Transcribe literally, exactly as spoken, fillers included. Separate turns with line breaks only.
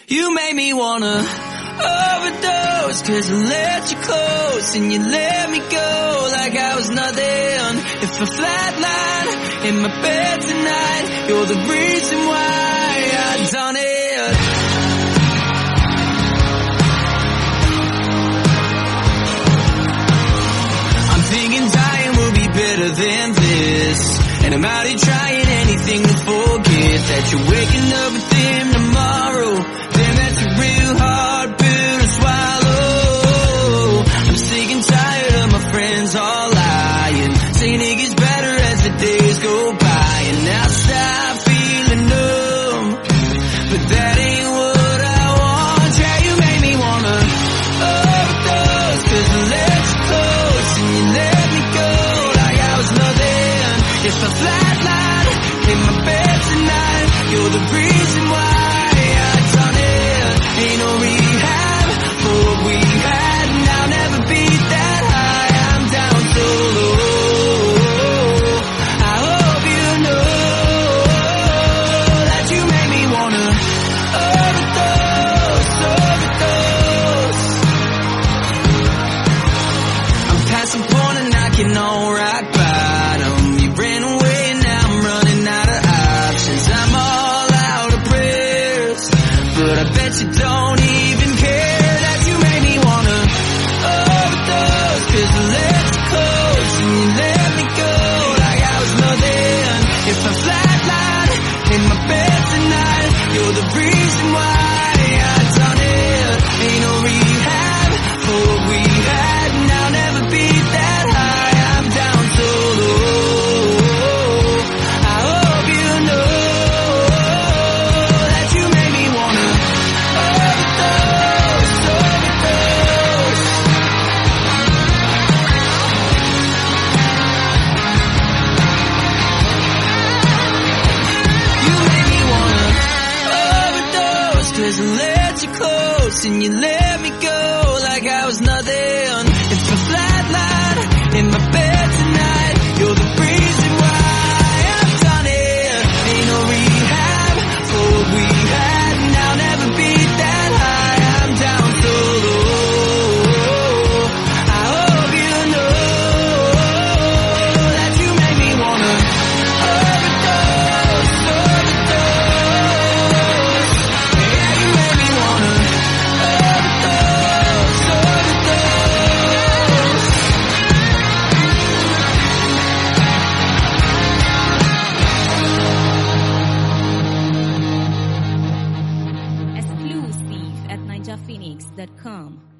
You made me wanna overdose, cause I let you close and you let me go like I was nothing. If I flatline in my bed tonight, you're the reason why I done it. I'm thinking dying will be better than this, and I'm out here trying anything to forget that you're waking up with him tomorrow. Damn, that's a real hard pill to swallow. I'm sick and tired of my friends all lying, saying it gets better as the days go by, and I'll stop feeling numb, but that ain't what I want. Yeah, you made me wanna overdose, cause I let you close and you let me go like I was nothing. If I flatline in my bed tonight, you're the reason why I done it. Ain't no rehab for what we had, and I'll never beat that high. I'm down so low. I hope you know that you made me wanna overdose, overdose. I'm past the point of knocking on rock bottom. You ran away and now I'm running out of options. I'm all out of prayers, but I bet you don't even care that you made me wanna overdose, cause I let you close and you let me go like I was nothing. If I flatline in my bed tonight, you're the reason why I done it. Ain't no rehab for what we had, and I'll never beat that high. I'm down so low. I hope you know that you made me wanna overdose, overdose. You made me wanna overdose, cause I let you close and you let me go like I was nothing. If I flatline in my bed tonight, you're the reason why I've done it. Ain't no rehab for what we had, and I'll never beat that high. I'm down so low. I hope you know that you made me wanna overdose, overdose. Yeah, you made me wanna overdose, overdose.
Exclusive at ninja phoenix dot com.